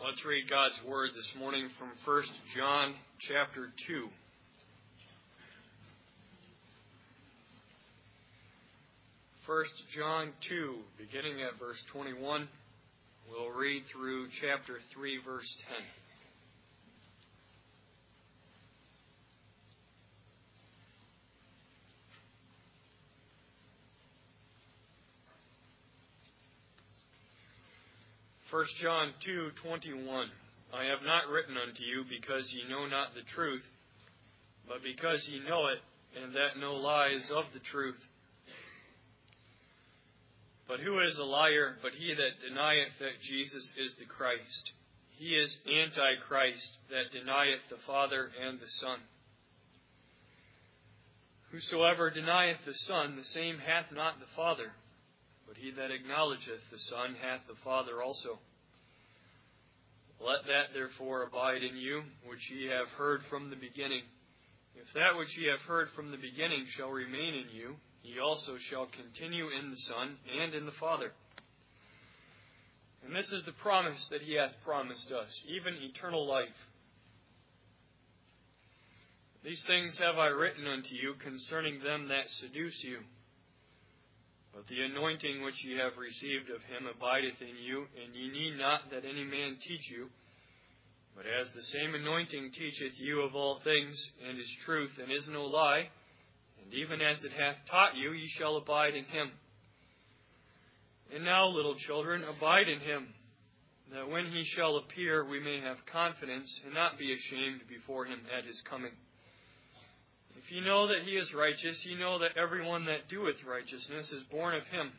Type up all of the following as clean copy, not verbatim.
Let's read God's Word this morning from 1 John chapter 2. 1 John 2, beginning at verse 21. We'll read through chapter 3, verse 10. First John 2:21. I have not written unto you because ye know not the truth, but because ye know it, and that no lie is of the truth. But who is a liar but he that denieth that Jesus is the Christ? He is Antichrist, that denieth the Father and the Son. Whosoever denieth the Son, the same hath not the Father. But he that acknowledgeth the Son hath the Father also. Let that therefore abide in you, which ye have heard from the beginning. If that which ye have heard from the beginning shall remain in you, ye also shall continue in the Son and in the Father. And this is the promise that he hath promised us, even eternal life. These things have I written unto you concerning them that seduce you. But the anointing which ye have received of him abideth in you, and ye need not that any man teach you. But as the same anointing teacheth you of all things, and is truth, and is no lie, and even as it hath taught you, ye shall abide in him. And now, little children, abide in him, that when he shall appear, we may have confidence, and not be ashamed before him at his coming. If ye know that he is righteous, ye know that every one that doeth righteousness is born of him.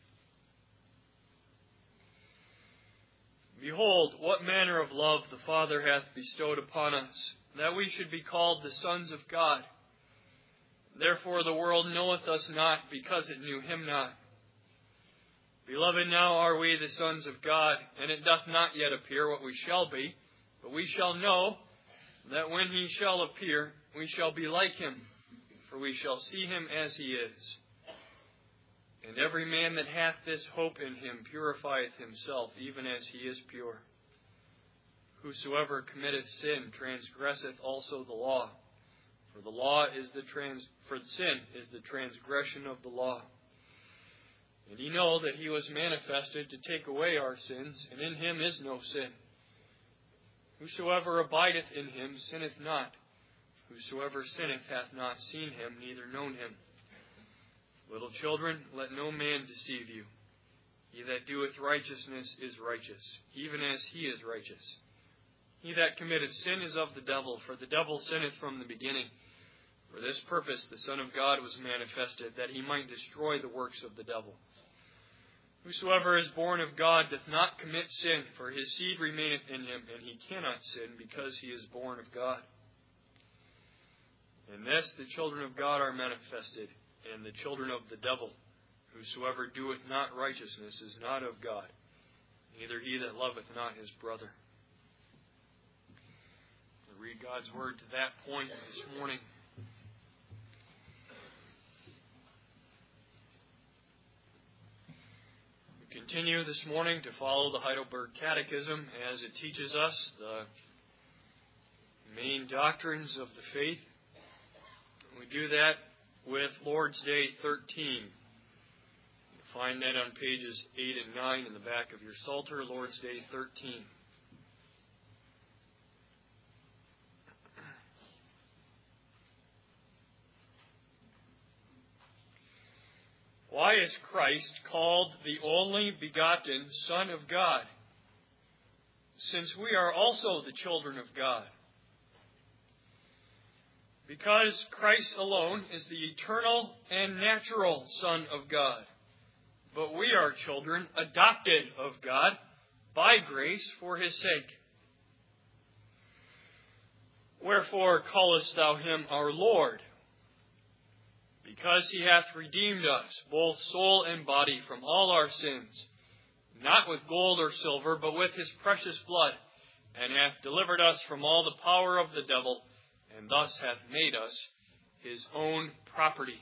Behold, what manner of love the Father hath bestowed upon us, that we should be called the sons of God. Therefore the world knoweth us not, because it knew him not. Beloved, now are we the sons of God, and it doth not yet appear what we shall be, but we shall know that when he shall appear, we shall be like him, for we shall see him as he is. And every man that hath this hope in him purifieth himself, even as he is pure. Whosoever committeth sin transgresseth also the law, for sin is the transgression of the law. And ye know that he was manifested to take away our sins, and in him is no sin. Whosoever abideth in him sinneth not. Whosoever sinneth hath not seen him, neither known him. Little children, let no man deceive you. He that doeth righteousness is righteous, even as he is righteous. He that committeth sin is of the devil, for the devil sinneth from the beginning. For this purpose the Son of God was manifested, that he might destroy the works of the devil. Whosoever is born of God doth not commit sin, for his seed remaineth in him, and he cannot sin, because he is born of God. In this the children of God are manifested, and the children of the devil. Whosoever doeth not righteousness is not of God, neither he that loveth not his brother. We'll read God's word to that point this morning. We continue this morning to follow the Heidelberg Catechism as it teaches us the main doctrines of the faith. We do that with Lord's Day 13. You'll find that on pages 8 and 9 in the back of your Psalter, Lord's Day 13. Why is Christ called the only begotten Son of God, since we are also the children of God? Because Christ alone is the eternal and natural Son of God. But we are children adopted of God by grace for his sake. Wherefore callest thou him our Lord? Because he hath redeemed us, both soul and body, from all our sins, not with gold or silver, but with his precious blood, and hath delivered us from all the power of the devil, and thus hath made us his own property.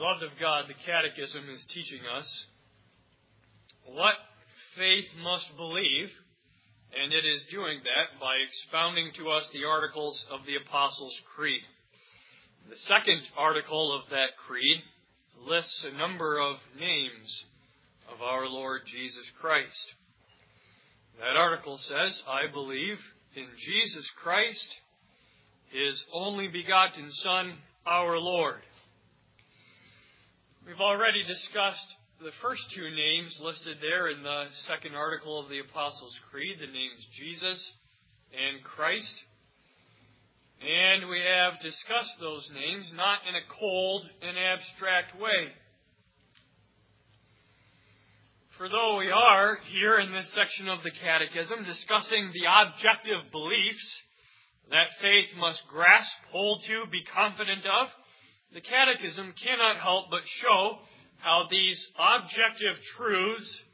Beloved of God, the Catechism is teaching us what faith must believe, and it is doing that by expounding to us the articles of the Apostles' Creed. The second article of that creed lists a number of names of our Lord Jesus Christ. That article says, I believe in Jesus Christ, His only begotten Son, our Lord. We've already discussed the first two names listed there in the second article of the Apostles' Creed, the names Jesus and Christ. And we have discussed those names not in a cold and abstract way. For though we are here in this section of the Catechism discussing the objective beliefs that faith must grasp, hold to, be confident of, the Catechism cannot help but show how these objective truths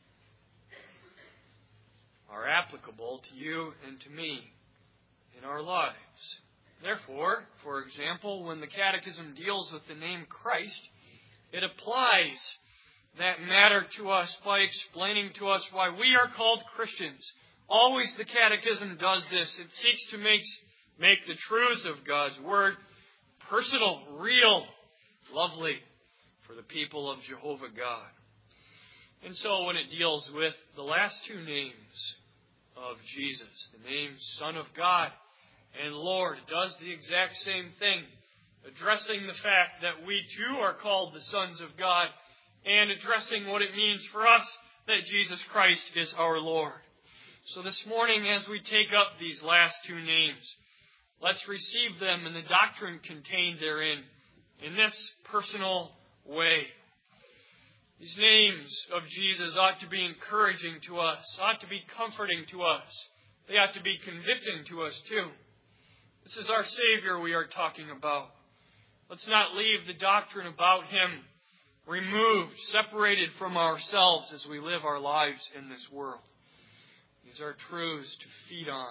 are applicable to you and to me in our lives. Therefore, for example, when the Catechism deals with the name Christ, it applies that matter to us by explaining to us why we are called Christians. Always the Catechism does this. It seeks to make the truths of God's Word personal, real, lovely for the people of Jehovah God. And so when it deals with the last two names of Jesus, the name Son of God and Lord, does the exact same thing, addressing the fact that we too are called the sons of God and addressing what it means for us that Jesus Christ is our Lord. So this morning, as we take up these last two names, let's receive them and the doctrine contained therein in this personal way. These names of Jesus ought to be encouraging to us, ought to be comforting to us. They ought to be convicting to us too. This is our Savior we are talking about. Let's not leave the doctrine about Him removed, separated from ourselves as we live our lives in this world. These are truths to feed on.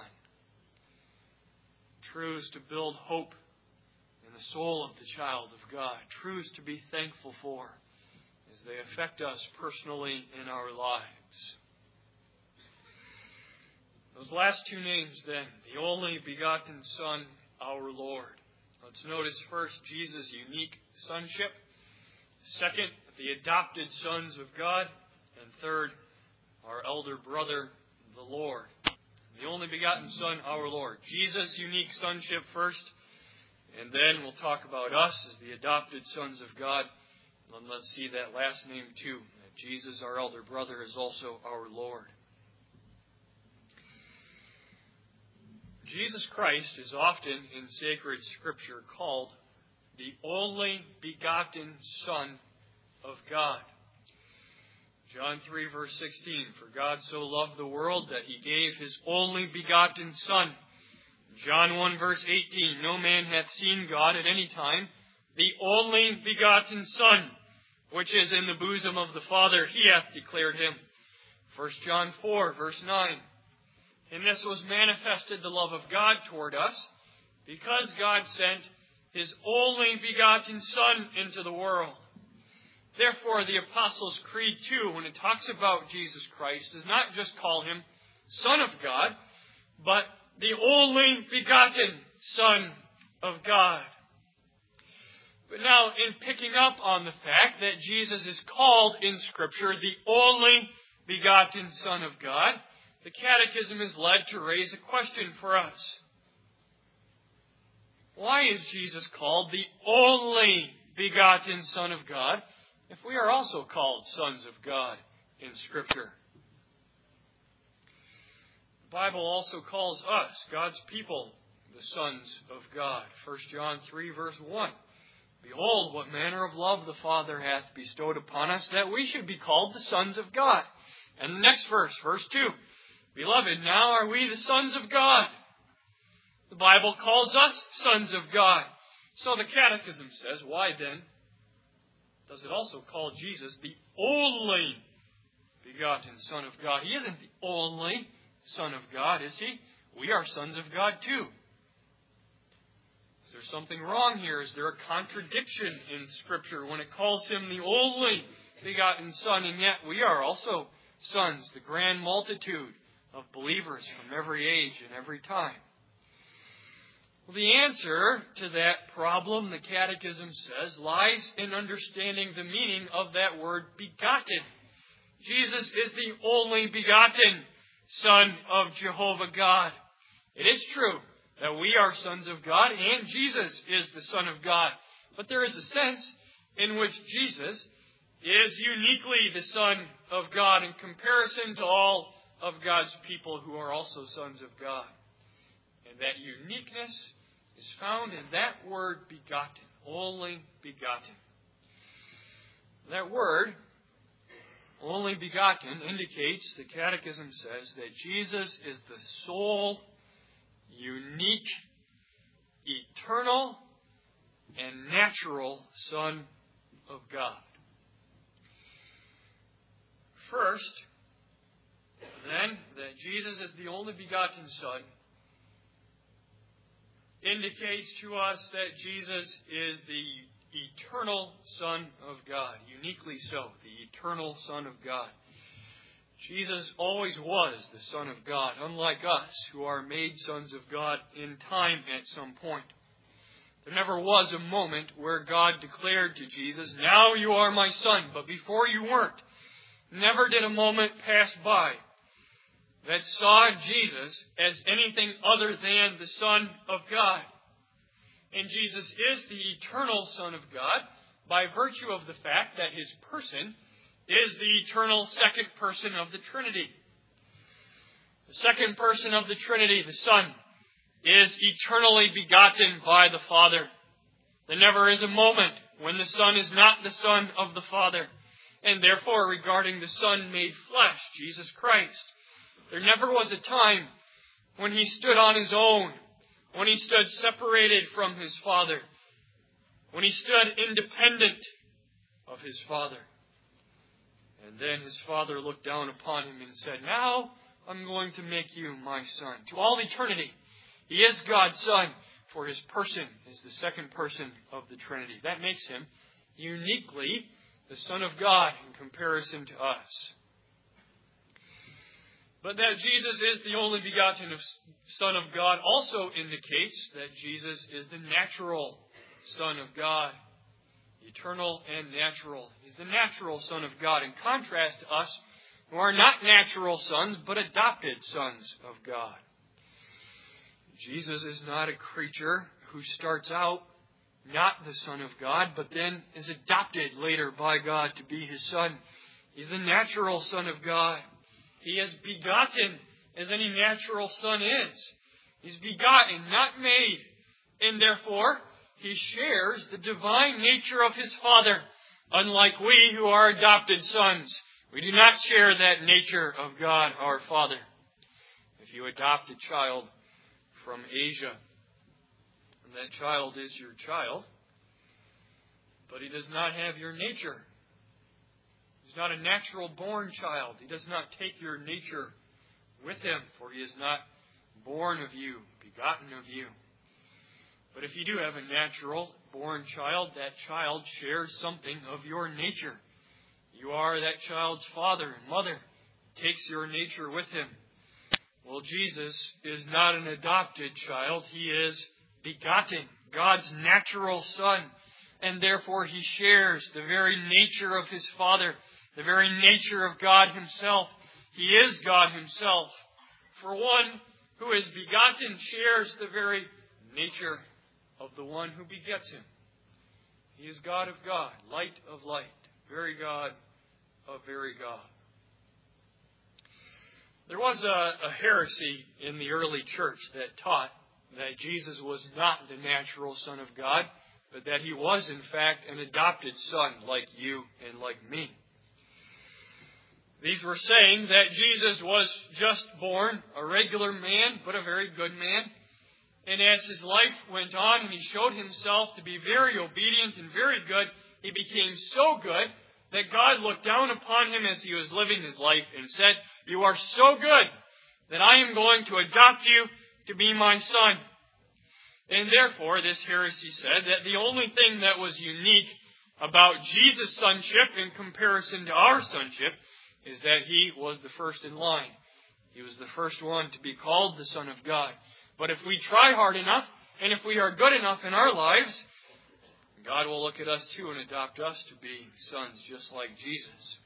Truths to build hope in the soul of the child of God. Truths to be thankful for as they affect us personally in our lives. Those last two names then, the only begotten Son, our Lord. Let's notice first Jesus' unique sonship. Second, the adopted sons of God. And third, our elder brother, the Lord. The only begotten Son, our Lord. Jesus' unique sonship first, and then we'll talk about us as the adopted sons of God. And let's see that last name too. That Jesus, our elder brother, is also our Lord. Jesus Christ is often in sacred Scripture called the only begotten Son of God. John 3, verse 16, for God so loved the world that He gave His only begotten Son. John 1, verse 18, no man hath seen God at any time, the only begotten Son, which is in the bosom of the Father, He hath declared Him. 1 John 4, verse 9, in this was manifested the love of God toward us, because God sent His only begotten Son into the world. Therefore, the Apostles' Creed, too, when it talks about Jesus Christ, does not just call Him Son of God, but the only begotten Son of God. But now, in picking up on the fact that Jesus is called in Scripture the only begotten Son of God, the Catechism is led to raise a question for us. Why is Jesus called the only begotten Son of God, if we are also called sons of God in Scripture? The Bible also calls us, God's people, the sons of God. 1 John 3, verse 1. Behold, what manner of love the Father hath bestowed upon us, that we should be called the sons of God. And the next verse, verse 2. Beloved, now are we the sons of God. The Bible calls us sons of God. So the Catechism says, why then does it also call Jesus the only begotten Son of God? He isn't the only Son of God, is He? We are sons of God too. there something wrong here? Is there a contradiction in Scripture when it calls him the only begotten Son, and yet we are also sons, the grand multitude of believers from every age and every time? Well, the answer to that problem, the Catechism says, lies in understanding the meaning of that word begotten. Jesus is the only begotten Son of Jehovah God. It is true that we are sons of God and Jesus is the Son of God. But there is a sense in which Jesus is uniquely the Son of God in comparison to all of God's people who are also sons of God. And that uniqueness is found in that word begotten, only begotten. That word, only begotten, indicates, the Catechism says, that Jesus is the sole, unique, eternal, and natural Son of God. First, then, that Jesus is the only begotten Son indicates to us that Jesus is the eternal Son of God, uniquely so, the eternal Son of God. Jesus always was the Son of God, unlike us, who are made sons of God in time at some point. There never was a moment where God declared to Jesus, "Now you are my Son," but before you weren't. Never did a moment pass by that saw Jesus as anything other than the Son of God. And Jesus is the eternal Son of God by virtue of the fact that his person is the eternal second person of the Trinity. The second person of the Trinity, the Son, is eternally begotten by the Father. There never is a moment when the Son is not the Son of the Father. And therefore, regarding the Son made flesh, Jesus Christ, there never was a time when he stood on his own, when he stood separated from his Father, when he stood independent of his Father. And then his Father looked down upon him and said, "Now I'm going to make you my Son." To all eternity, he is God's Son, for his person is the second person of the Trinity. That makes him uniquely the Son of God in comparison to us. But that Jesus is the only begotten Son of God also indicates that Jesus is the natural Son of God. Eternal and natural. He's the natural Son of God, in contrast to us who are not natural sons, but adopted sons of God. Jesus is not a creature who starts out not the Son of God, but then is adopted later by God to be his Son. He's the natural Son of God. He is begotten as any natural son is. He's begotten, not made. And therefore, he shares the divine nature of his Father, unlike we who are adopted sons. We do not share that nature of God, our Father. If you adopt a child from Asia, and that child is your child, but he does not have your nature. He's not a natural born child. He does not take your nature with him, for he is not born of you, begotten of you. But if you do have a natural born child, that child shares something of your nature. You are that child's father and mother. Takes your nature with him. Well, Jesus is not an adopted child. He is begotten, God's natural Son. And therefore he shares the very nature of his Father, the very nature of God himself. He is God himself. For one who is begotten shares the very nature of the one who begets him. He is God of God, light of light, very God of very God. There was a heresy in the early church that taught that Jesus was not the natural Son of God, but that he was in fact an adopted son like you and like me. These were saying that Jesus was just born, a regular man, but a very good man. And as his life went on and he showed himself to be very obedient and very good, he became so good that God looked down upon him as he was living his life and said, "You are so good that I am going to adopt you to be my son." And therefore, this heresy said that the only thing that was unique about Jesus' sonship in comparison to our sonship is that he was the first in line. He was the first one to be called the Son of God. But if we try hard enough, and if we are good enough in our lives, God will look at us too and adopt us to be sons just like Jesus.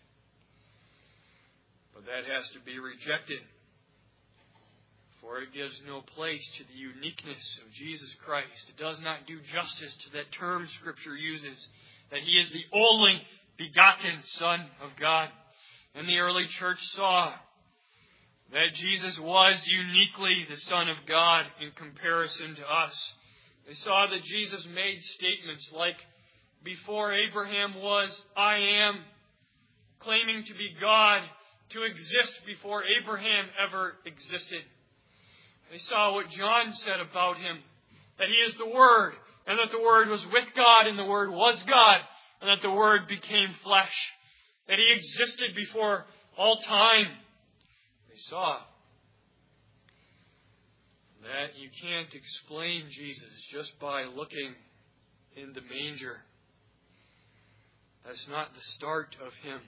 But that has to be rejected, for it gives no place to the uniqueness of Jesus Christ. It does not do justice to that term Scripture uses, that He is the only begotten Son of God. And the early church saw that Jesus was uniquely the Son of God in comparison to us. They saw that Jesus made statements like, "Before Abraham was, I am," claiming to be God, to exist before Abraham ever existed. They saw what John said about Him, that He is the Word, and that the Word was with God, and the Word was God, and that the Word became flesh, that He existed before all time. They saw that you can't explain Jesus just by looking in the manger. That's not the start of Him.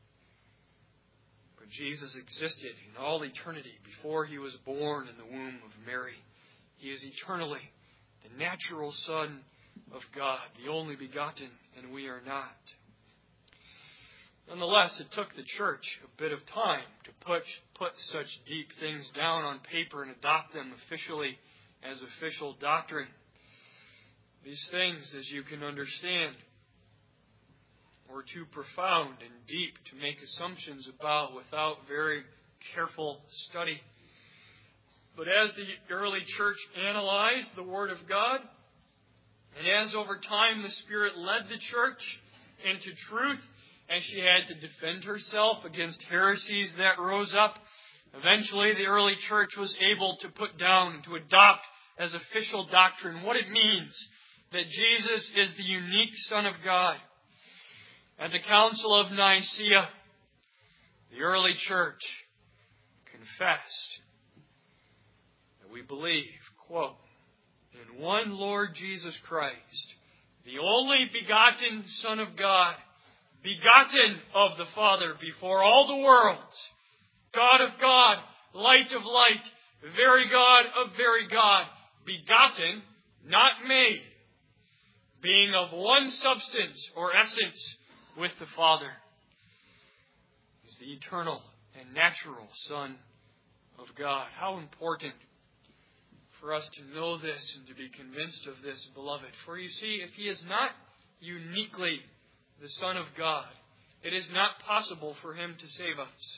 But Jesus existed in all eternity before He was born in the womb of Mary. He is eternally the natural Son of God, the only begotten, and we are not. Nonetheless, it took the church a bit of time to put such deep things down on paper and adopt them officially as official doctrine. These things, as you can understand, were too profound and deep to make assumptions about without very careful study. But as the early church analyzed the Word of God, and as over time the Spirit led the church into truth, as she had to defend herself against heresies that rose up, eventually the early church was able to put down, to adopt as official doctrine what it means that Jesus is the unique Son of God. At the Council of Nicaea, the early church confessed that we believe, quote, "in one Lord Jesus Christ, the only begotten Son of God, begotten of the Father before all the worlds, God of God, light of light, very God of very God, begotten, not made, being of one substance or essence with the Father." He's the eternal and natural Son of God. How important for us to know this and to be convinced of this, beloved. For you see, if He is not uniquely the Son of God, it is not possible for Him to save us.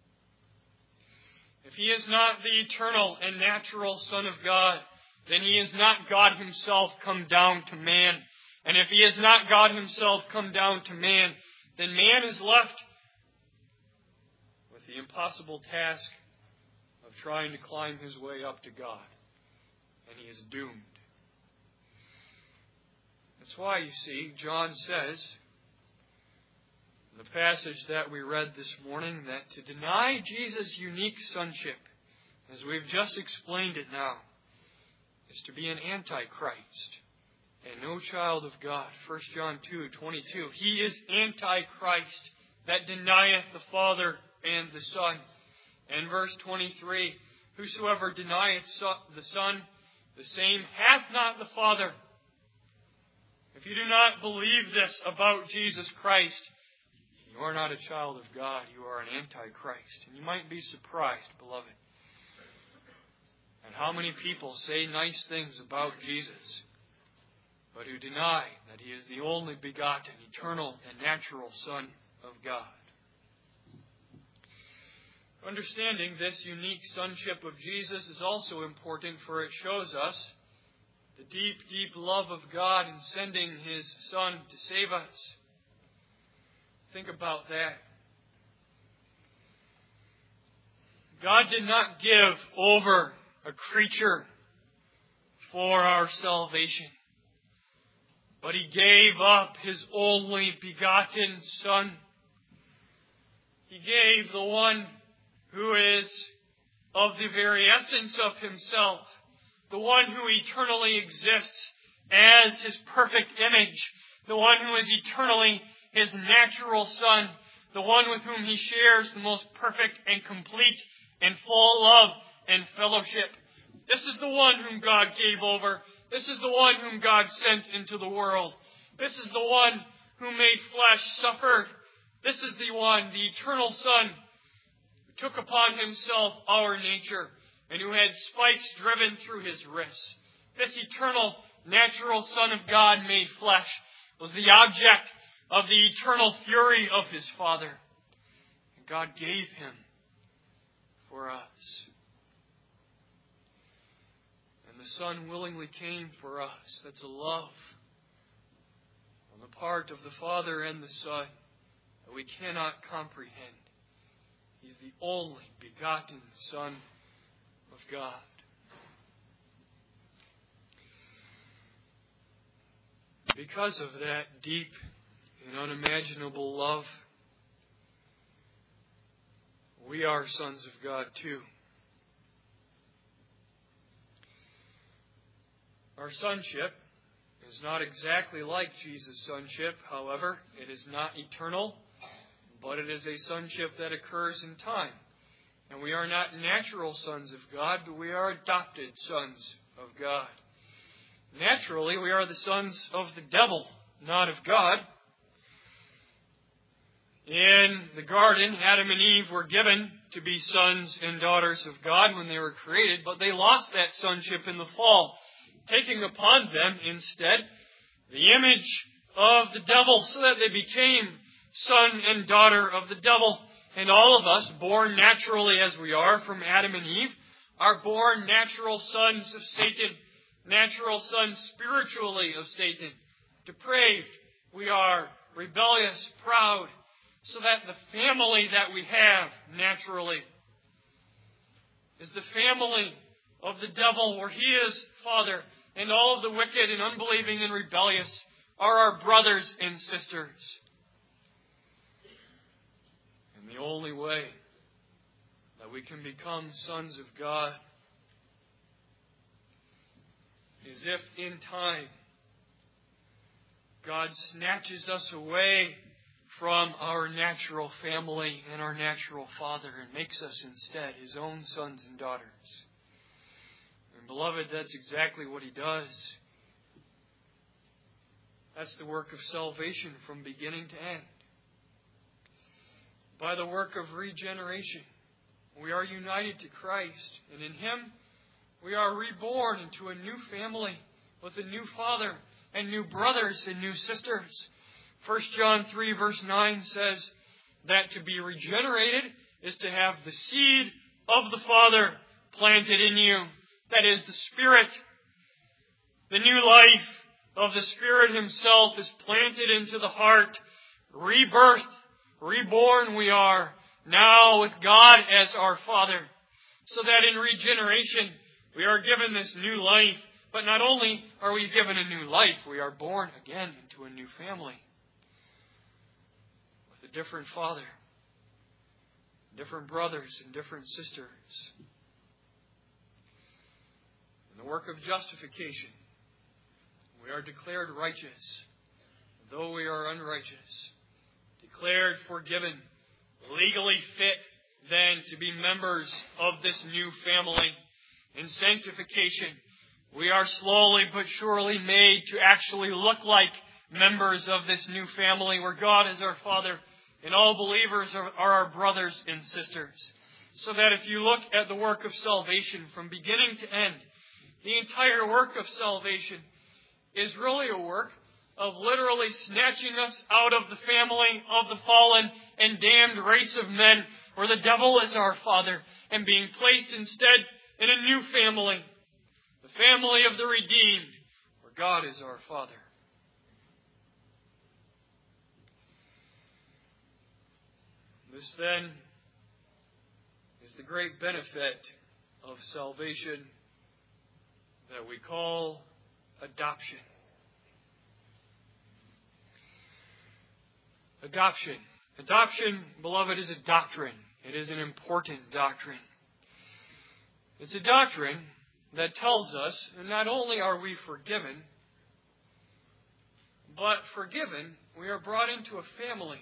If He is not the eternal and natural Son of God, then He is not God Himself come down to man. And if He is not God Himself come down to man, then man is left with the impossible task of trying to climb his way up to God. And he is doomed. That's why, you see, John says, in the passage that we read this morning, that to deny Jesus' unique sonship, as we've just explained it now, is to be an antichrist and no child of God. 1 John 2:22. He is antichrist that denieth the Father and the Son. And verse 23, whosoever denieth the Son, the same hath not the Father. If you do not believe this about Jesus Christ, you are not a child of God. You are an antichrist. And you might be surprised, beloved, at how many people say nice things about Jesus, but who deny that He is the only begotten, eternal, and natural Son of God. Understanding this unique sonship of Jesus is also important, for it shows us the deep, deep love of God in sending His Son to save us. Think about that. God did not give over a creature for our salvation, but He gave up His only begotten Son. He gave the one who is of the very essence of Himself, the one who eternally exists as His perfect image, the one who is eternally His natural Son, the one with whom He shares the most perfect and complete and full love and fellowship. This is the one whom God gave over. This is the one whom God sent into the world. This is the one who made flesh, suffered. This is the one, the eternal Son, who took upon Himself our nature and who had spikes driven through His wrists. This eternal, natural Son of God made flesh was the object of the eternal fury of His Father. And God gave Him for us. And the Son willingly came for us. That's a love on the part of the Father and the Son that we cannot comprehend. He's the only begotten Son of God. Because of that deep and unimaginable love, we are sons of God too. Our sonship is not exactly like Jesus' sonship, however. It is not eternal, but it is a sonship that occurs in time. And we are not natural sons of God, but we are adopted sons of God. Naturally, we are the sons of the devil, not of God. In the garden, Adam and Eve were given to be sons and daughters of God when they were created, but they lost that sonship in the fall, taking upon them instead the image of the devil, so that they became son and daughter of the devil. And all of us, born naturally as we are from Adam and Eve, are born natural sons of Satan, natural sons spiritually of Satan. Depraved, we are rebellious, proud, so that the family that we have naturally is the family of the devil, where he is father, and all of the wicked and unbelieving and rebellious are our brothers and sisters. And the only way that we can become sons of God is if in time God snatches us away from our natural family and our natural father and makes us instead His own sons and daughters. And beloved, that's exactly what He does. That's the work of salvation from beginning to end. By the work of regeneration, we are united to Christ, and in Him we are reborn into a new family with a new father and new brothers and new sisters. 1 John 3 verse 9 says that to be regenerated is to have the seed of the Father planted in you. That is the Spirit. The new life of the Spirit Himself is planted into the heart. Rebirthed, reborn we are, now with God as our Father. So that in regeneration we are given this new life. But not only are we given a new life, we are born again into a new family. With a different father, different brothers and different sisters. In the work of justification, we are declared righteous, though we are unrighteous. Declared forgiven, legally fit then to be members of this new family. In sanctification, we are slowly but surely made to actually look like members of this new family where God is our Father and all believers are our brothers and sisters. So that if you look at the work of salvation from beginning to end, the entire work of salvation is really a work of literally snatching us out of the family of the fallen and damned race of men where the devil is our father and being placed instead in a new family, the family of the redeemed, where God is our Father. This then is the great benefit of salvation that we call adoption. Adoption. Adoption, beloved, is a doctrine. It is an important doctrine. It's a doctrine that tells us not only are we forgiven, but forgiven, we are brought into a family.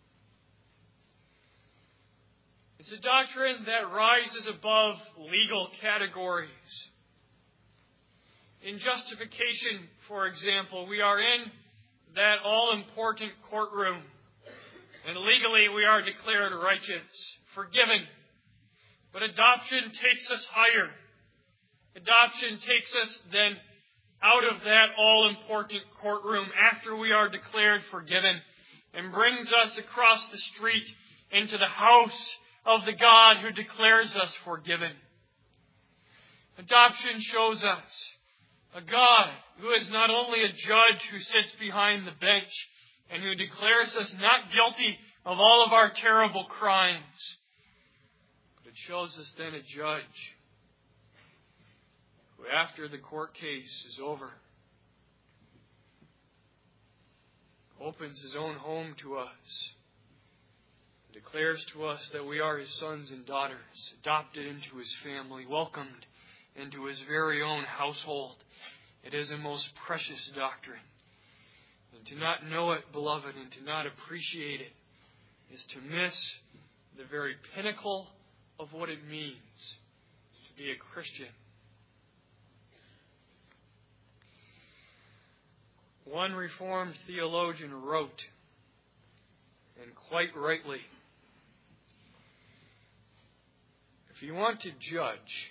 It's a doctrine that rises above legal categories. In justification, for example, we are in that all-important courtroom, and legally we are declared righteous, forgiven. But adoption takes us higher. Adoption takes us then out of that all-important courtroom after we are declared forgiven and brings us across the street into the house of the God who declares us forgiven. Adoption shows us a God who is not only a judge who sits behind the bench and who declares us not guilty of all of our terrible crimes, but it shows us then a judge who, after the court case is over, opens his own home to us, and declares to us that we are his sons and daughters, adopted into his family, welcomed into his very own household. It is a most precious doctrine. And to not know it, beloved, and to not appreciate it is to miss the very pinnacle of what it means to be a Christian. One Reformed theologian wrote, and quite rightly, if you want to judge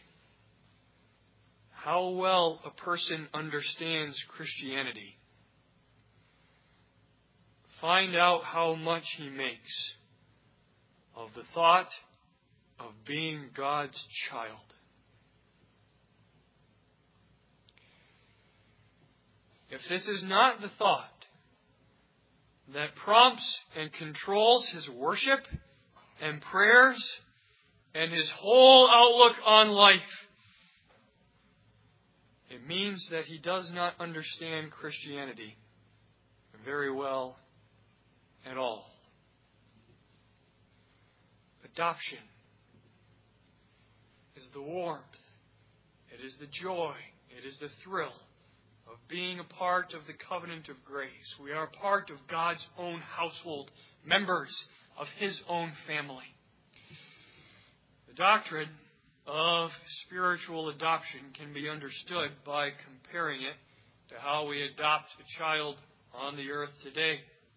how well a person understands Christianity, find out how much he makes of the thought of being God's child. If this is not the thought that prompts and controls his worship and prayers and his whole outlook on life, it means that he does not understand Christianity very well at all. Adoption is the warmth, it is the joy, it is the thrill of being a part of the covenant of grace. We are part of God's own household, members of his own family. The doctrine of spiritual adoption can be understood by comparing it to how we adopt a child on the earth today.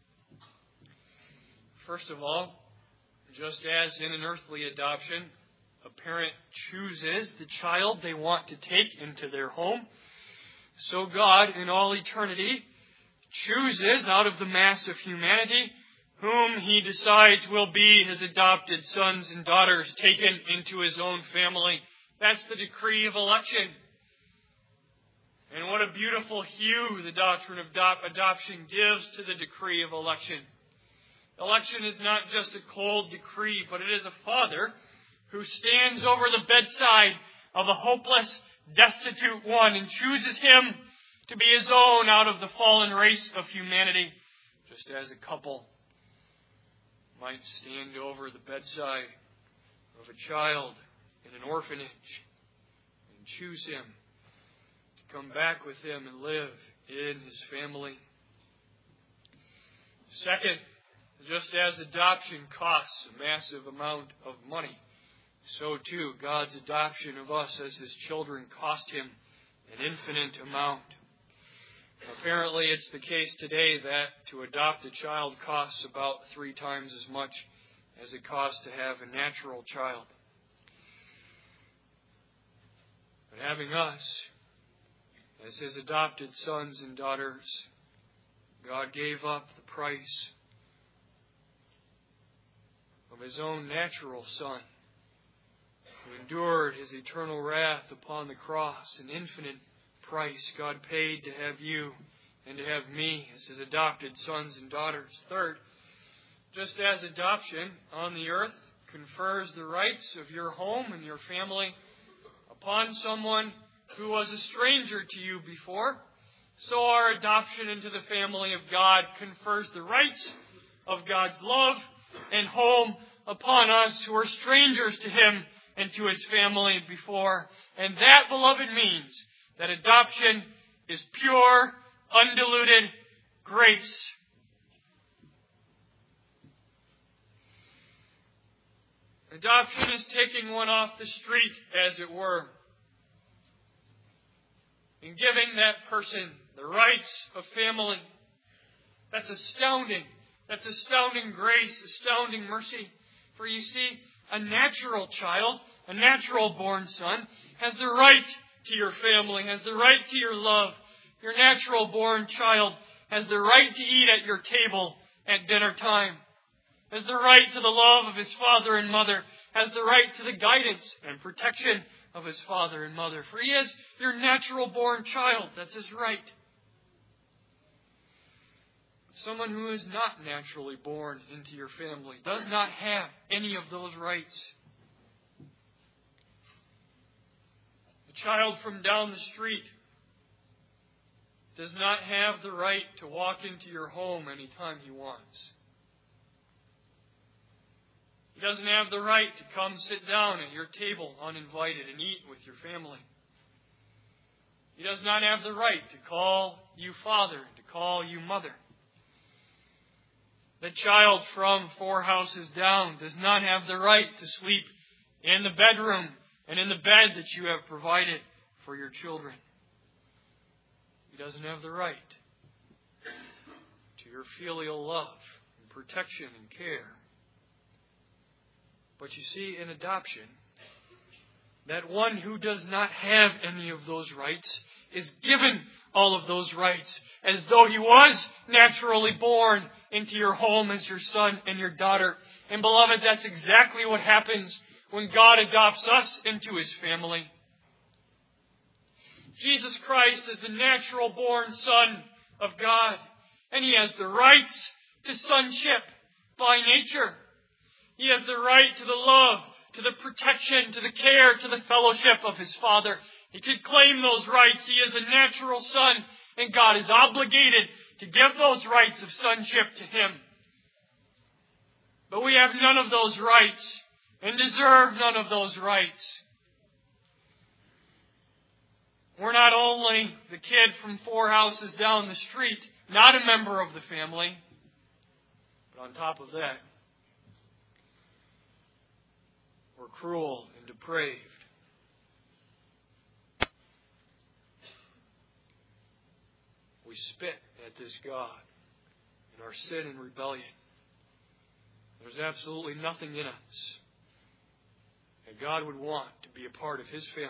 First of all, just as in an earthly adoption, a parent chooses the child they want to take into their home, so God, in all eternity, chooses out of the mass of humanity whom he decides will be his adopted sons and daughters taken into his own family. That's the decree of election. And what a beautiful hue the doctrine of adoption gives to the decree of election. Election is not just a cold decree, but it is a father who stands over the bedside of a hopeless, destitute one and chooses him to be his own out of the fallen race of humanity, just as a couple might stand over the bedside of a child in an orphanage and choose him to come back with him and live in his family. Second, just as adoption costs a massive amount of money, so too God's adoption of us as his children cost him an infinite amount. Apparently, it's the case today that to adopt a child costs about 3 times as much as it costs to have a natural child. But having us as his adopted sons and daughters, God gave up the price of his own natural Son, who endured his eternal wrath upon the cross, an infinite price God paid to have you and to have me as his adopted sons and daughters. Third, just as adoption on the earth confers the rights of your home and your family upon someone who was a stranger to you before, so our adoption into the family of God confers the rights of God's love and home upon us who are strangers to him into His family before. And that, beloved, means that adoption is pure, undiluted grace. Adoption is taking one off the street, as it were, and giving that person the rights of family. That's astounding. That's astounding grace, astounding mercy. For you see, a natural child, a natural born son, has the right to your family, has the right to your love. Your natural born child has the right to eat at your table at dinner time, has the right to the love of his father and mother, has the right to the guidance and protection of his father and mother. For he is your natural born child. That's his right. Someone who is not naturally born into your family does not have any of those rights. The child from down the street does not have the right to walk into your home anytime he wants. He doesn't have the right to come sit down at your table uninvited and eat with your family. He does not have the right to call you father, to call you mother. The child from 4 houses down does not have the right to sleep in the bedroom and in the bed that you have provided for your children. He doesn't have the right to your filial love and protection and care. But you see, in adoption, that one who does not have any of those rights is given all of those rights as though he was naturally born into your home as your son and your daughter. And beloved, that's exactly what happens when God adopts us into His family. Jesus Christ is the natural born Son of God, and He has the rights to sonship by nature. He has the right to the love, to the protection, to the care, to the fellowship of His Father. He could claim those rights. He is a natural Son, and God is obligated to give those rights of sonship to Him. But we have none of those rights and deserve none of those rights. We're not only the kid from 4 houses down the street, not a member of the family, but on top of that, we're cruel and depraved. We spit at this God in our sin and rebellion. There's absolutely nothing in us that God would want to be a part of His family.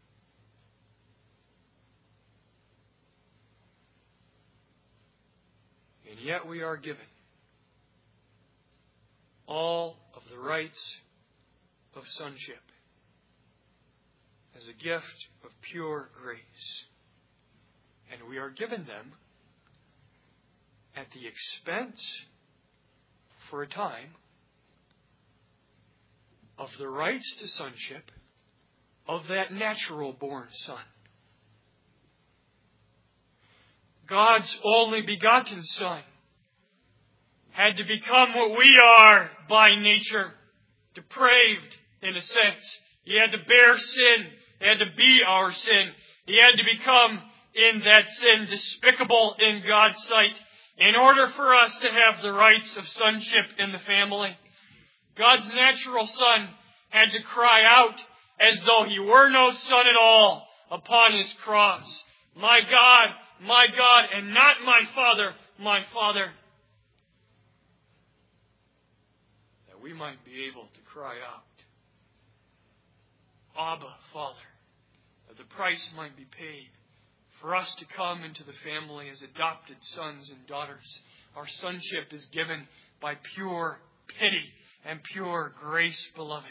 And yet we are given all of the rights of sonship as a gift of pure grace. And we are given them at the expense, for a time, of the rights to sonship of that natural born Son. God's only begotten Son had to become what we are by nature, depraved in a sense. He had to bear sin. He had to be our sin. He had to become, in that sin, despicable in God's sight in order for us to have the rights of sonship in the family. God's natural Son had to cry out as though He were no Son at all upon His cross. My God, and not my Father. That we might be able to cry out, Abba, Father, that the price might be paid for us to come into the family as adopted sons and daughters. Our sonship is given by pure pity and pure grace, beloved.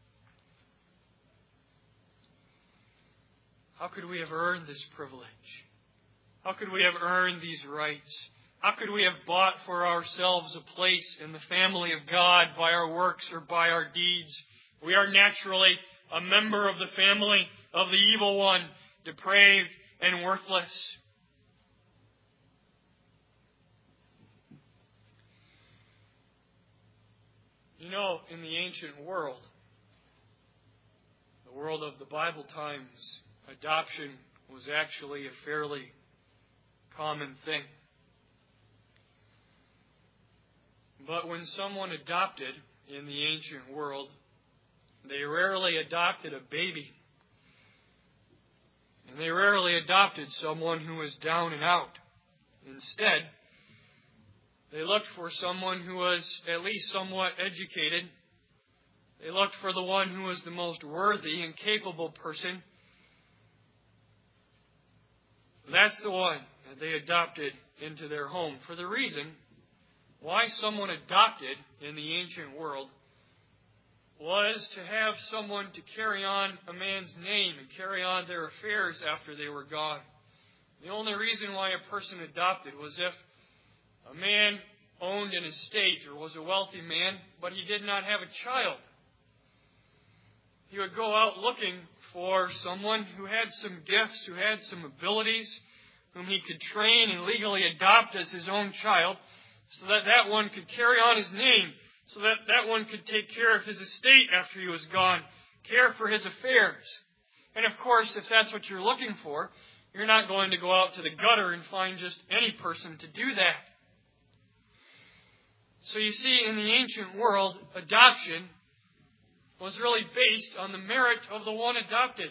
How could we have earned this privilege? How could we have earned these rights? How could we have bought for ourselves a place in the family of God by our works or by our deeds? We are naturally a member of the family of the evil one, depraved and worthless. You know, in the ancient world, the world of the Bible times, adoption was actually a fairly common thing. But when someone adopted in the ancient world, they rarely adopted a baby. And they rarely adopted someone who was down and out. Instead, they looked for someone who was at least somewhat educated. They looked for the one who was the most worthy and capable person. That's the one that they adopted into their home. For the reason why someone adopted in the ancient world was to have someone to carry on a man's name and carry on their affairs after they were gone. The only reason why a person adopted was if a man owned an estate or was a wealthy man, but he did not have a child. He would go out looking for someone who had some gifts, who had some abilities, whom he could train and legally adopt as his own child, so that that one could carry on his name, so that that one could take care of his estate after he was gone, care for his affairs. And of course, if that's what you're looking for, you're not going to go out to the gutter and find just any person to do that. So you see, in the ancient world, adoption was really based on the merit of the one adopted.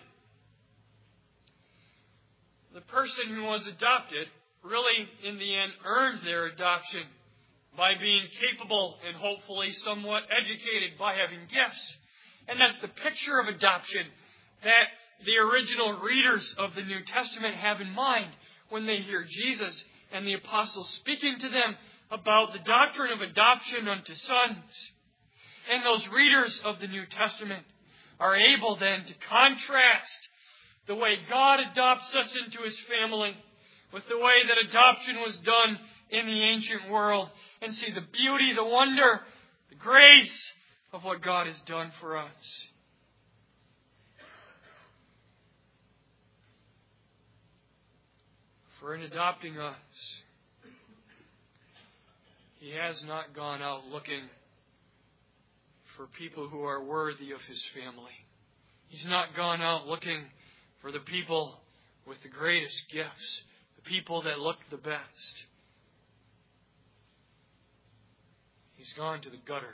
The person who was adopted really, in the end, earned their adoption by being capable and hopefully somewhat educated, by having gifts. And that's the picture of adoption that the original readers of the New Testament have in mind when they hear Jesus and the apostles speaking to them about the doctrine of adoption unto sons. And those readers of the New Testament are able then to contrast the way God adopts us into His family with the way that adoption was done in the ancient world, and see the beauty, the wonder, the grace of what God has done for us. For in adopting us, He has not gone out looking for people who are worthy of His family. He's not gone out looking for the people with the greatest gifts, the people that look the best. He's gone to the gutters.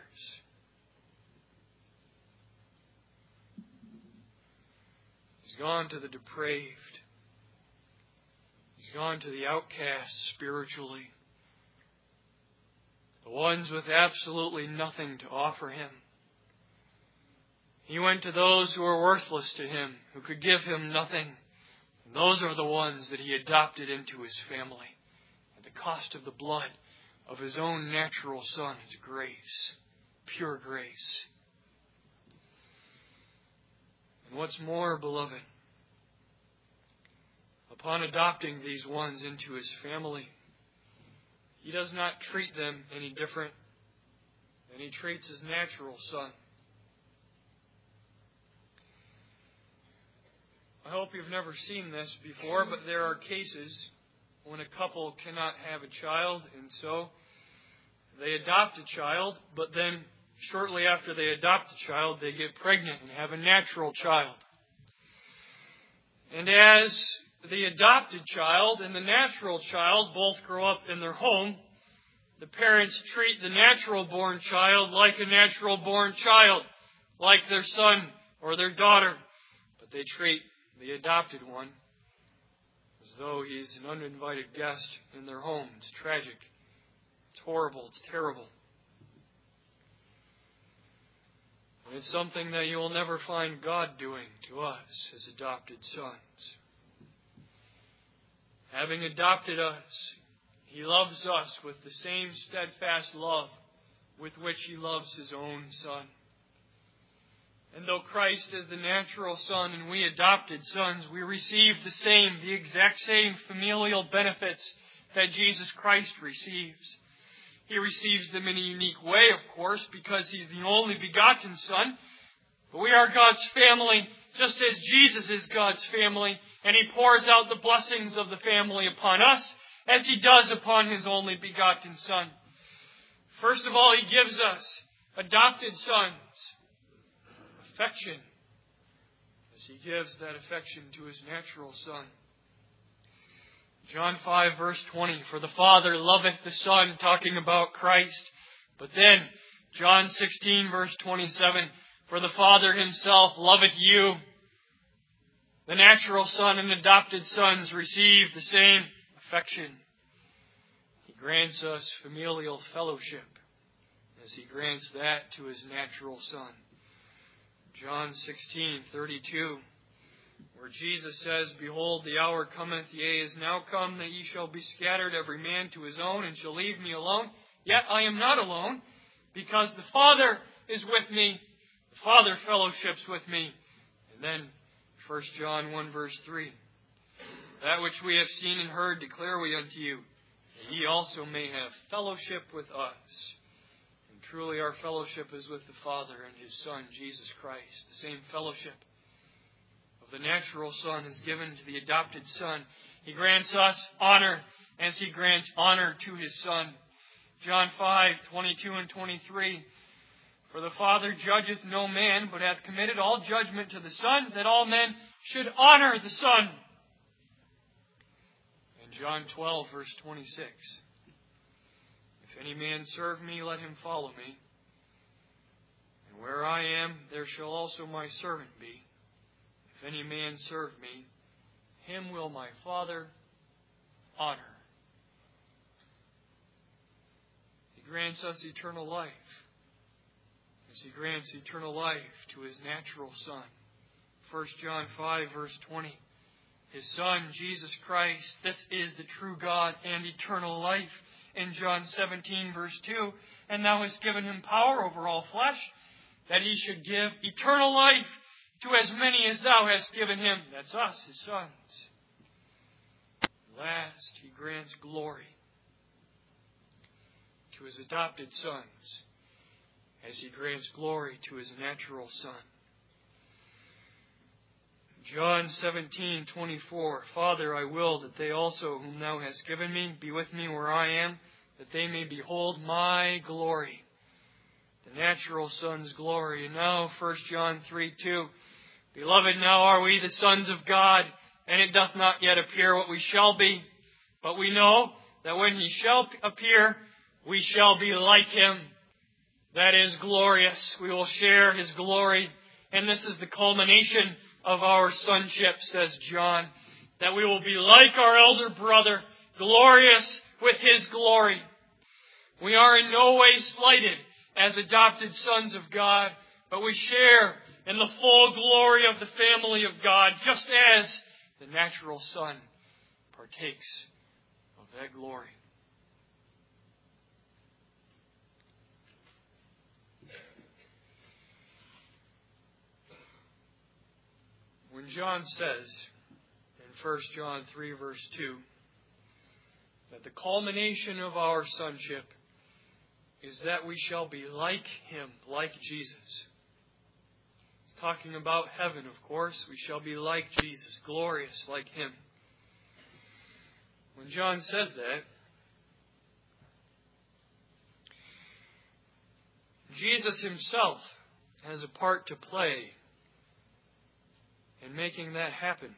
He's gone to the depraved. He's gone to the outcasts spiritually. The ones with absolutely nothing to offer Him. He went to those who were worthless to Him, who could give Him nothing. And those are the ones that He adopted into His family at the cost of the blood of His own natural Son, His grace, pure grace. And what's more, beloved, upon adopting these ones into His family, He does not treat them any different than He treats His natural Son. I hope you've never seen this before, but there are cases when a couple cannot have a child, and so they adopt a child, but then shortly after they adopt a child, they get pregnant and have a natural child. And as the adopted child and the natural child both grow up in their home, the parents treat the natural-born child like a natural-born child, like their son or their daughter, but they treat the adopted one as though he's an uninvited guest in their home. It's tragic. It's horrible. It's terrible. And it's something that you will never find God doing to us as adopted sons. Having adopted us, He loves us with the same steadfast love with which He loves His own Son. And though Christ is the natural Son and we adopted sons, we receive the exact same familial benefits that Jesus Christ receives. He receives them in a unique way, of course, because He's the only begotten Son. But we are God's family, just as Jesus is God's family, and He pours out the blessings of the family upon us, as He does upon His only begotten Son. First of all, He gives us, adopted sons, affection, as He gives that affection to His natural Son. John 5, verse 20, for the Father loveth the Son, talking about Christ. But then, John 16, verse 27, for the Father Himself loveth you. The natural Son and adopted sons receive the same affection. He grants us familial fellowship as He grants that to His natural Son. John 16:32, where Jesus says, behold, the hour cometh, yea, is now come, that ye shall be scattered every man to his own, and shall leave me alone. Yet I am not alone, because the Father is with me. The Father fellowships with me. And then 1 John 1, verse 3, that which we have seen and heard declare we unto you, that ye also may have fellowship with us. And truly our fellowship is with the Father and His Son, Jesus Christ. The same fellowship of the natural Son is given to the adopted Son. He grants us honor as He grants honor to His Son. John 5:22 and 23, for the Father judgeth no man, but hath committed all judgment to the Son, that all men should honor the Son. And John 12, verse 26, if any man serve me, let him follow me. And where I am, there shall also my servant be. If any man serve me, him will my Father honor. He grants us eternal life, as He grants eternal life to His natural Son. 1 John 5, verse 20. His Son, Jesus Christ, this is the true God and eternal life. In John 17, verse 2, and Thou hast given Him power over all flesh, that He should give eternal life to as many as Thou hast given Him. That's us, His sons. Last, He grants glory to His adopted sons, as He grants glory to His natural Son. John 17:24, Father, I will that they also whom Thou hast given me be with me where I am, that they may behold my glory, the natural Son's glory. And now 1 John 3:2, Beloved, now are we the sons of God, and it doth not yet appear what we shall be. But we know that when He shall appear, we shall be like Him. That is glorious. We will share His glory. And this is the culmination of our sonship, says John, that we will be like our elder brother, glorious with his glory. We are in no way slighted as adopted sons of God, but we share in the full glory of the family of God, just as the natural Son partakes of that glory. When John says in 1 John 3, verse 2, that the culmination of our sonship is that we shall be like Him, like Jesus. It's talking about heaven, of course. We shall be like Jesus, glorious like Him. When John says that, Jesus Himself has a part to play in making that happen.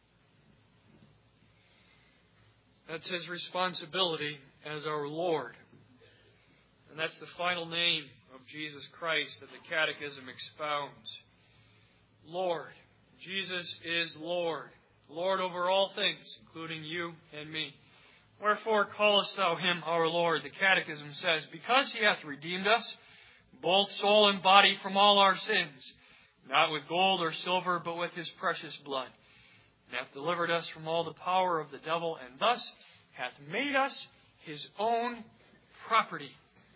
That's His responsibility as our Lord. And that's the final name of Jesus Christ that the Catechism expounds. Lord. Jesus is Lord. Lord over all things, including you and me. Wherefore callest thou Him our Lord? The Catechism says, because He hath redeemed us, both soul and body, from all our sins, not with gold or silver, but with His precious blood, and hath delivered us from all the power of the devil, and thus hath made us His own property.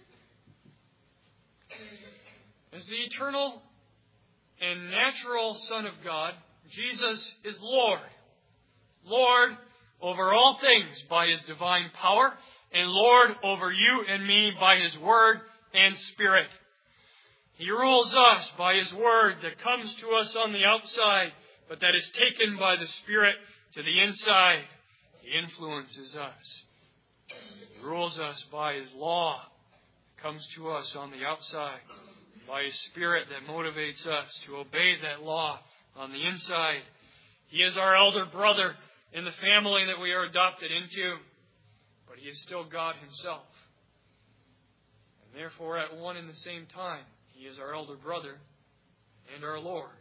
As the eternal and natural Son of God, Jesus is Lord. Lord over all things by His divine power, and Lord over you and me by His Word and Spirit. He rules us by His Word that comes to us on the outside, but that is taken by the Spirit to the inside. He influences us. He rules us by His law that comes to us on the outside, by His Spirit that motivates us to obey that law on the inside. He is our elder brother in the family that we are adopted into, but He is still God Himself. And therefore, at one and the same time, He is our elder brother and our Lord.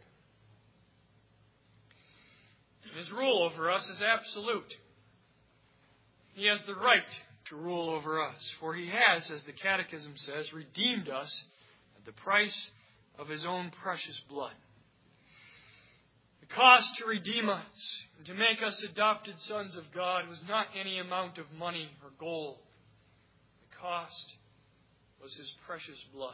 His rule over us is absolute. He has the right to rule over us, for He has, as the Catechism says, redeemed us at the price of His own precious blood. The cost to redeem us and to make us adopted sons of God was not any amount of money or gold. The cost was His precious blood.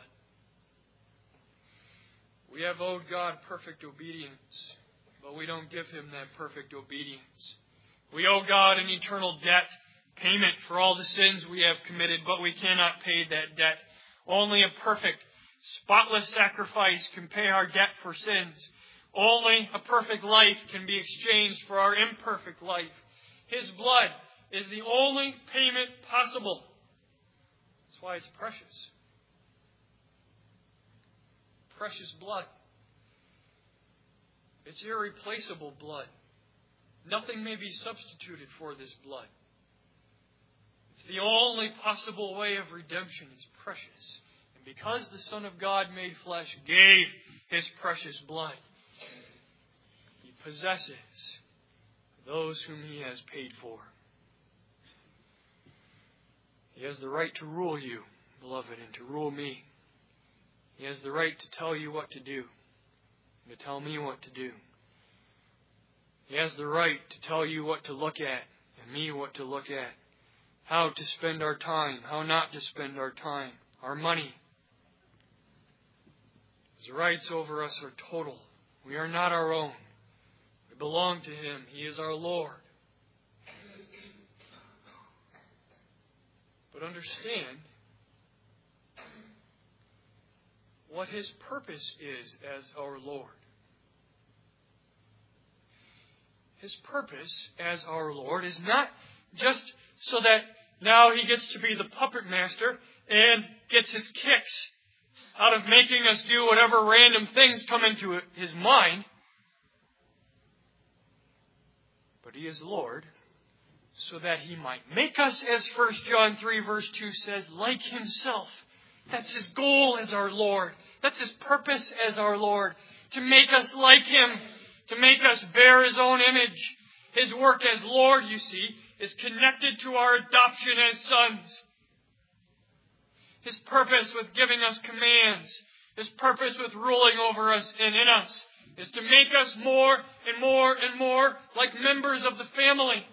We have owed God perfect obedience, but we don't give Him that perfect obedience. We owe God an eternal debt, payment for all the sins we have committed, but we cannot pay that debt. Only a perfect, spotless sacrifice can pay our debt for sins. Only a perfect life can be exchanged for our imperfect life. His blood is the only payment possible. That's why it's precious. Precious blood. It's irreplaceable blood. Nothing may be substituted for this blood. It's the only possible way of redemption. It's precious. And because the Son of God made flesh gave His precious blood, He possesses those whom He has paid for. He has the right to rule you, beloved, and to rule me. He has the right to tell you what to do, and to tell me what to do. He has the right to tell you what to look at, and me what to look at. How to spend our time, how not to spend our time, our money. His rights over us are total. We are not our own. We belong to Him. He is our Lord. But understand what His purpose is as our Lord. His purpose as our Lord is not just so that now He gets to be the puppet master and gets His kicks out of making us do whatever random things come into His mind. But He is Lord so that He might make us, as 1 John 3 verse 2 says, like Himself. That's His goal as our Lord. That's His purpose as our Lord. To make us like Him. To make us bear His own image. His work as Lord, you see, is connected to our adoption as sons. His purpose with giving us commands, His purpose with ruling over us and in us, is to make us more and more and more like members of the family.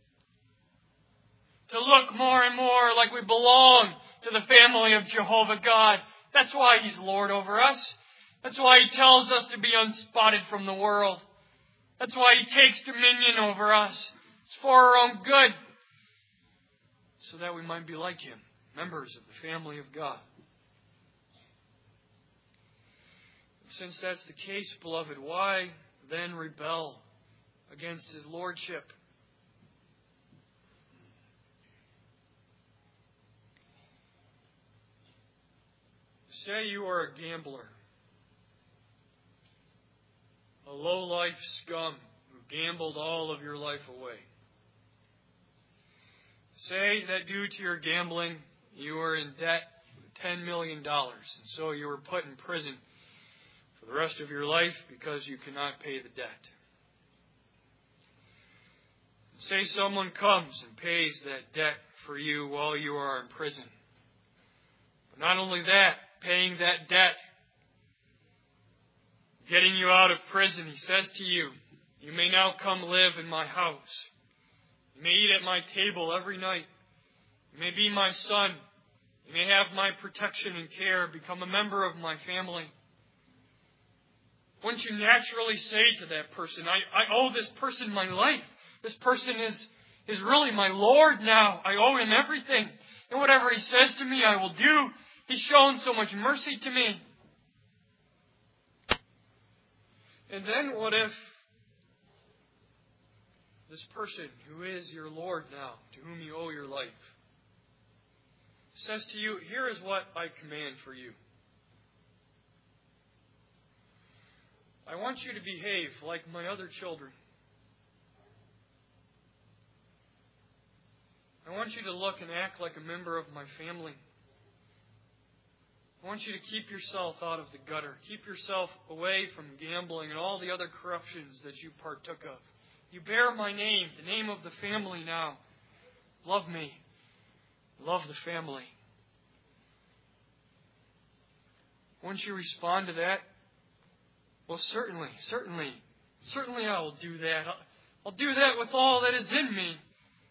To look more and more like we belong to the family of Jehovah God. That's why He's Lord over us. That's why He tells us to be unspotted from the world. That's why He takes dominion over us. It's for our own good. So that we might be like Him, members of the family of God. Since that's the case, beloved, why then rebel against His lordship? Say you are a gambler, a low-life scum who gambled all of your life away. Say that due to your gambling, you were in debt $10 million, and so you were put in prison for the rest of your life because you cannot pay the debt. Say someone comes and pays that debt for you while you are in prison. But not only that, paying that debt, getting you out of prison, he says to you, you may now come live in my house. You may eat at my table every night. You may be my son. You may have my protection and care, become a member of my family. Wouldn't you naturally say to that person, I owe this person my life. This person is really my Lord now. I owe him everything. And whatever he says to me, I will do. He's shown so much mercy to me. And then what if this person who is your Lord now, to whom you owe your life, says to you, here is what I command for you. I want you to behave like my other children. I want you to look and act like a member of my family. I want you to keep yourself out of the gutter. Keep yourself away from gambling and all the other corruptions that you partook of. You bear my name, the name of the family now. Love me. Love the family. Won't you respond to that? Well, certainly I will do that. I'll do that with all that is in me.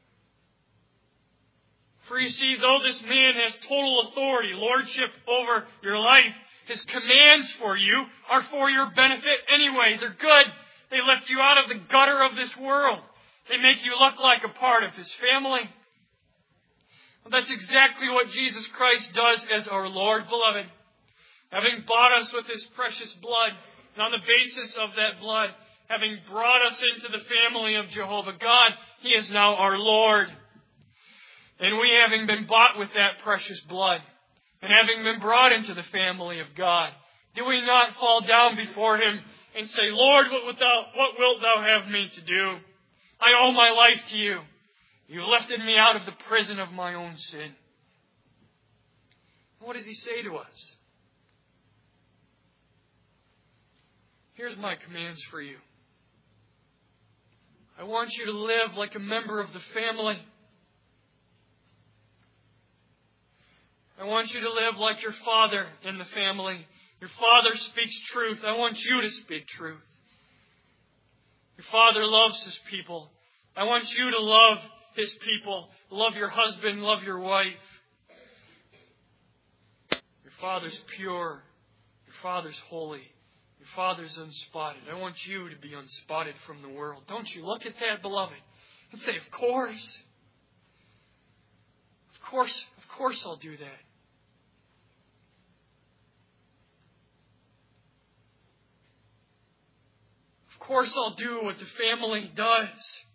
For you see, though this man has total authority, lordship over your life, his commands for you are for your benefit anyway. They're good. They lift you out of the gutter of this world. They make you look like a part of His family. Well, that's exactly what Jesus Christ does as our Lord, beloved. Having bought us with His precious blood, and on the basis of that blood, having brought us into the family of Jehovah God, He is now our Lord. And we, having been bought with that precious blood, and having been brought into the family of God, do we not fall down before Him and say, Lord, what wilt Thou have me to do? I owe my life to You. You lifted me out of the prison of my own sin. What does He say to us? Here's my commands for you. I want you to live like a member of the family. I want you to live like your father in the family. Your father speaks truth. I want you to speak truth. Your father loves his people. I want you to love his people. Love your husband. Love your wife. Your father's pure. Your father's holy. Your father's unspotted. I want you to be unspotted from the world. Don't you look at that, beloved, and say, of course. Of course I'll do that. Of course I'll do what the family does.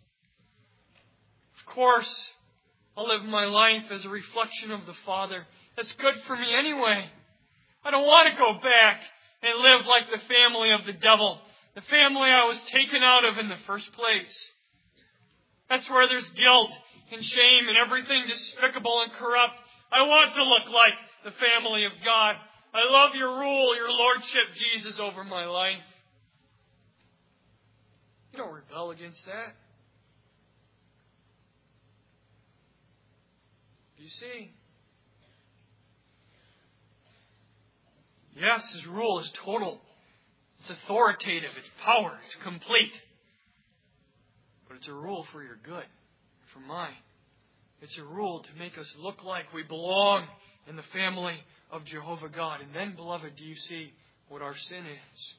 Of course I'll live my life as a reflection of the Father. That's good for me anyway. I don't want to go back and live like the family of the devil. The family I was taken out of in the first place. That's where there's guilt and shame and everything despicable and corrupt. I want to look like the family of God. I love Your rule, Your lordship, Jesus, over my life. You don't rebel against that. You see? Yes, His rule is total. It's authoritative. It's power. It's complete. But it's a rule for your good, for mine. It's a rule to make us look like we belong in the family of Jehovah God. And then, beloved, do you see what our sin is?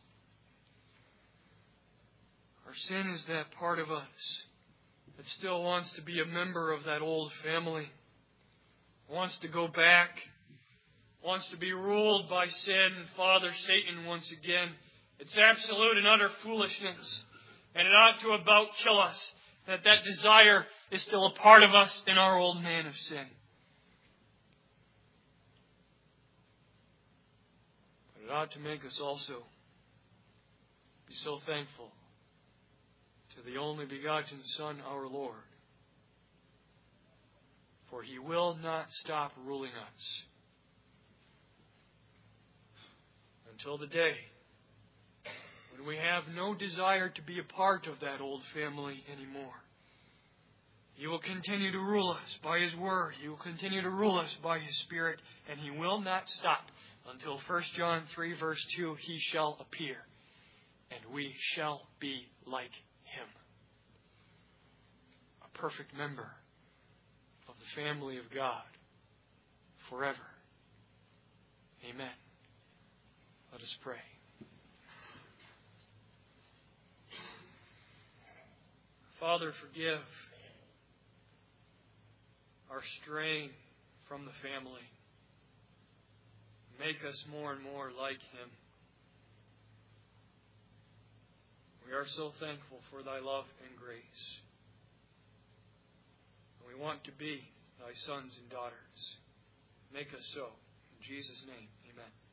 Our sin is that part of us that still wants to be a member of that old family, wants to go back, wants to be ruled by sin and Father Satan once again. It's absolute and utter foolishness, and it ought to about kill us that desire is still a part of us in our old man of sin. But it ought to make us also be so thankful to the only begotten Son, our Lord. For He will not stop ruling us until the day when we have no desire to be a part of that old family anymore. He will continue to rule us by His Word. He will continue to rule us by His Spirit. And He will not stop until 1 John 3 verse 2, He shall appear. And we shall be like Him. A perfect member of the family of God forever. Amen. Let us pray. Father, forgive our straying from the family. Make us more and more like Him. We are so thankful for Thy love and grace. And we want to be Thy sons and daughters. Make us so. In Jesus' name, amen.